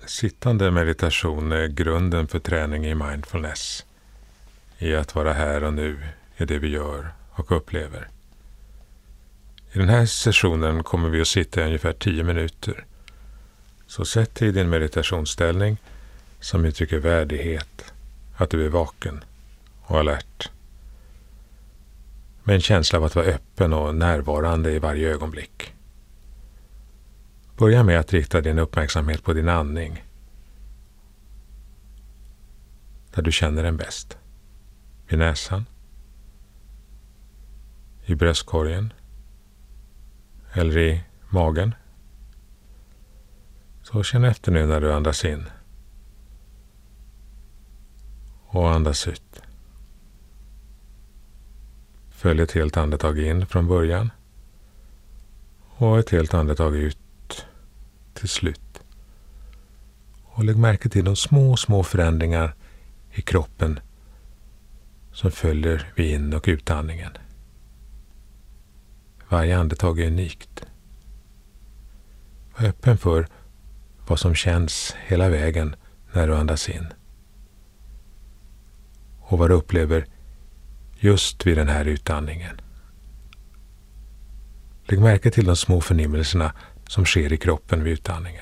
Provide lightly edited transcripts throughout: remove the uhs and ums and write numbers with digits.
Sittande meditation är grunden för träning i mindfulness. I att vara här och nu i det vi gör och upplever. I den här sessionen kommer vi att sitta i ungefär 10 minuter. Så sätt dig i din meditationsställning som uttrycker värdighet, att du är vaken och alert. Med en känsla av att vara öppen och närvarande i varje ögonblick. Börja med att rikta din uppmärksamhet på din andning. Där du känner den bäst. I näsan. I bröstkorgen. Eller i magen. Så känn efter nu när du andas in. Och andas ut. Följ ett helt andetag in från början. Och ett helt andetag ut till slut. Och lägg märke till de små förändringar i kroppen som följer vid in- och utandningen. Varje andetag är unikt. Var öppen för vad som känns hela vägen när du andas in. Och vad du upplever just vid den här utandningen. Lägg märke till de små förnimmelserna som sker i kroppen vid utandningen.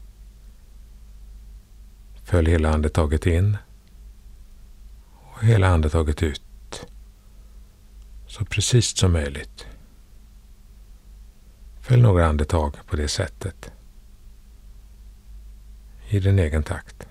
Följ hela andetaget in och hela andetaget ut. Så precis som möjligt. Följ några andetag på det sättet. I din egen takt.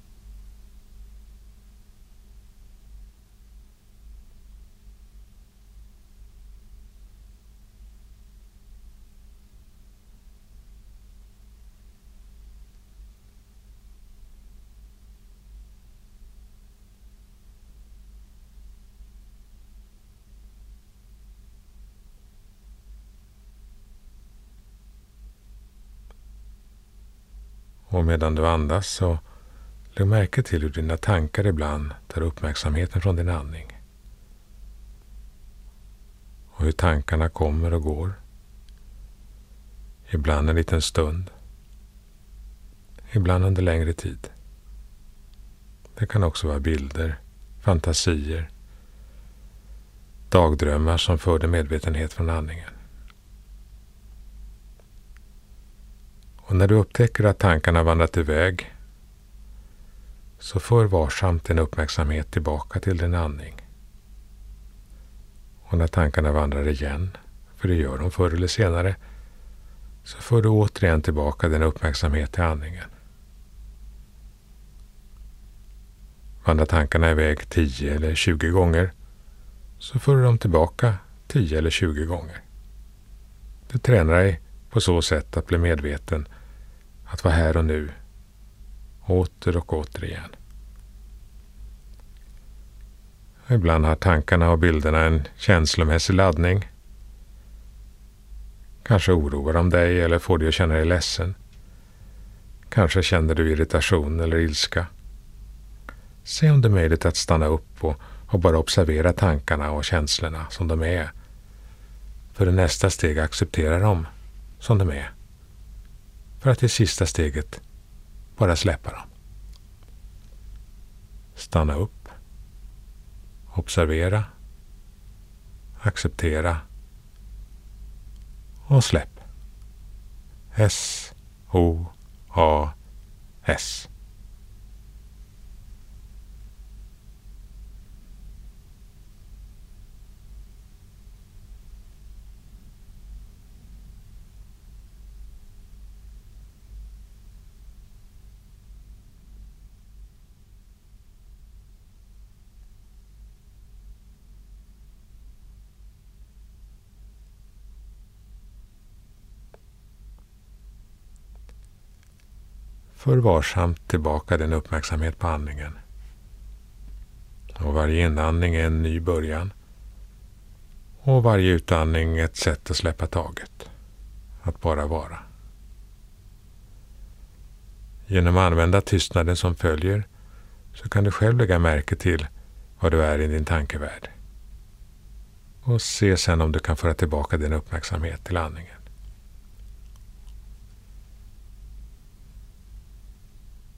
Och medan du andas så lägg märke till hur dina tankar ibland tar uppmärksamheten från din andning. Och hur tankarna kommer och går. Ibland en liten stund. Ibland under längre tid. Det kan också vara bilder, fantasier, dagdrömmar som förde medvetenhet från andningen. Och när du upptäcker att tankarna vandrat iväg så för varsamt din uppmärksamhet tillbaka till din andning. Och när tankarna vandrar igen, för det gör de förr eller senare, så för du återigen tillbaka din uppmärksamhet till andningen. Vandrar tankarna iväg 10 eller 20 gånger så för du dem tillbaka 10 eller 20 gånger. Du tränar dig på så sätt att bli medveten att vara här och nu, åter och åter igen. Ibland har tankarna och bilderna en känslomässig laddning. Kanske oroar de dig eller får dig att känna dig ledsen. Kanske känner du irritation eller ilska. Se om det är möjligt att stanna upp och bara observera tankarna och känslorna som de är. För i nästa steg acceptera dem som de är. För att i sista steget bara släppa dem. Stanna upp. Observera. Acceptera. Och släpp. S-O-A-S. För varsamt tillbaka din uppmärksamhet på andningen. Och varje inandning är en ny början. Och varje utandning ett sätt att släppa taget. Att bara vara. Genom att använda tystnaden som följer så kan du själv lägga märke till vad du är i din tankevärld. Och se sedan om du kan föra tillbaka din uppmärksamhet till andningen.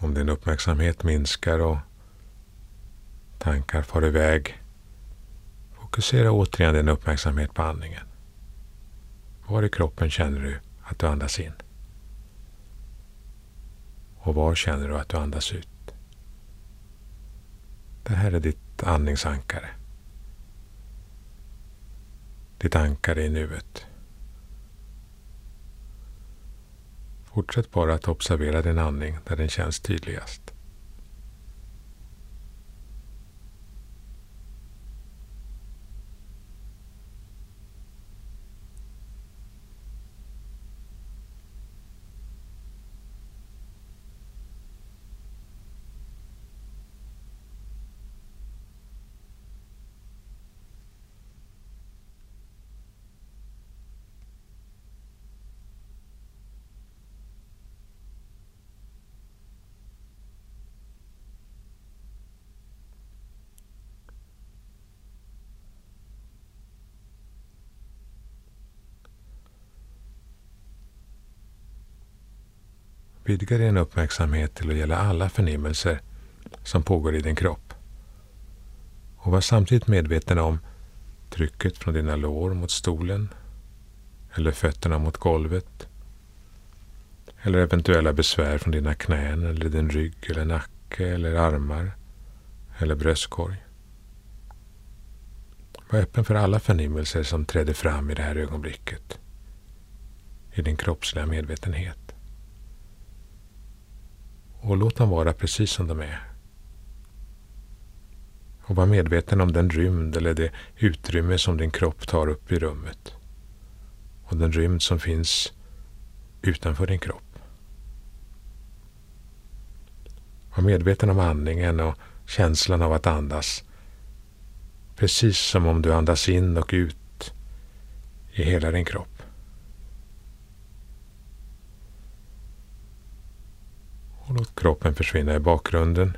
Om din uppmärksamhet minskar och tankar far iväg, fokusera återigen din uppmärksamhet på andningen. Var i kroppen känner du att du andas in? Och var känner du att du andas ut? Det här är ditt andningsankare. Ditt ankare i nuet. Fortsätt bara att observera din andning där den känns tydligast. Vidga din uppmärksamhet till att gälla alla förnimmelser som pågår i din kropp. Och var samtidigt medveten om trycket från dina lår mot stolen eller fötterna mot golvet eller eventuella besvär från dina knän eller din rygg eller nacke eller armar eller bröstkorg. Var öppen för alla förnimmelser som träder fram i det här ögonblicket i din kroppsliga medvetenhet. Och låt dem vara precis som de är. Och var medveten om den rymd eller det utrymme som din kropp tar upp i rummet. Och den rymd som finns utanför din kropp. Var medveten om andningen och känslan av att andas. Precis som om du andas in och ut i hela din kropp. Och låt kroppen försvinna i bakgrunden.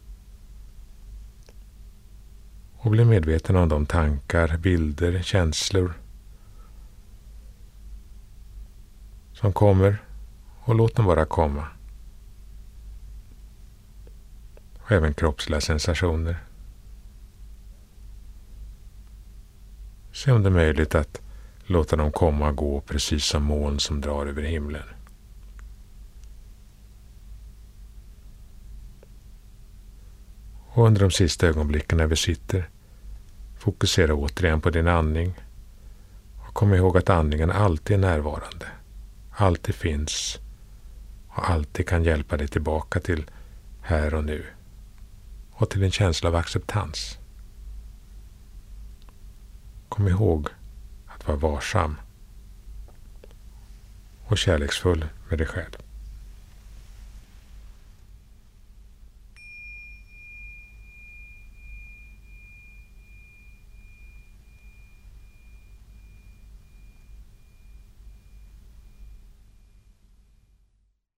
Och bli medveten om de tankar, bilder, känslor som kommer och låt dem bara komma. Och även kroppsliga sensationer. Se om det är möjligt att låta dem komma och gå precis som moln som drar över himlen. Och under de sista ögonblicken när vi sitter, fokusera återigen på din andning. Och kom ihåg att andningen alltid är närvarande. Alltid finns. Och alltid kan hjälpa dig tillbaka till här och nu. Och till en känsla av acceptans. Kom ihåg att vara varsam och kärleksfull med dig själv.